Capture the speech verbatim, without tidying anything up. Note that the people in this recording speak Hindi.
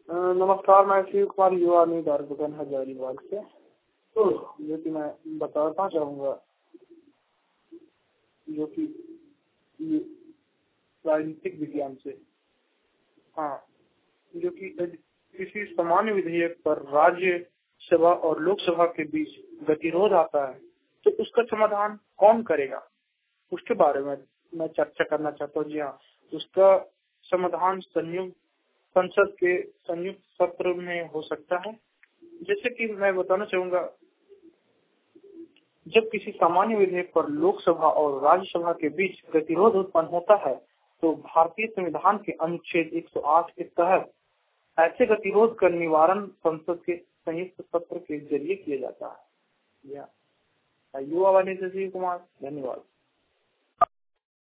अ, नमस्कार, मैं शिव कुमार युवा न्यूज हजारीबाग से। तो जो कि मैं बताना चाहूँगा जो कि ये राजनीतिक विज्ञान से, हाँ, जो कि किसी सामान्य विधेयक पर राज्य सभा और लोकसभा के बीच गतिरोध आता है तो उसका समाधान कौन करेगा, उसके बारे में मैं चर्चा करना चाहता हूँ। जी हाँ, उसका समाधान संयुक्त संसद के संयुक्त सत्र में हो सकता है। जैसे कि मैं बताना चाहूँगा, जब किसी सामान्य विधेयक पर लोकसभा और राज्यसभा के बीच गतिरोध उत्पन्न होता है तो भारतीय संविधान के अनुच्छेद एक सौ आठ के तहत ऐसे गतिरोध का निवारण संसद के संयुक्त सत्र के जरिए किया जाता है। युवा वाणी से शिव कुमार, धन्यवाद।